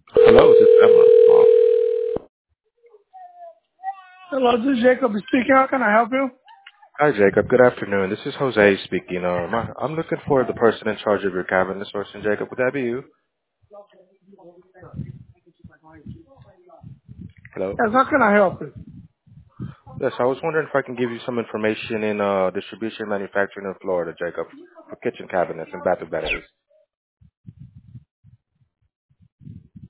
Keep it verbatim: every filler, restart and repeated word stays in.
Hello, this is Emma. Oh. Hello, this is Jacob speaking. How can I help you? Hi, Jacob. Good afternoon. This is Jose speaking. Um, I- I'm looking for the person in charge of your cabinet sourcing, Jacob. Would that be you? Hello? Yes, how can I help you? Yes, I was wondering if I can give you some information in uh, distribution manufacturing in Florida, Jacob, for kitchen cabinets and bathroom batteries.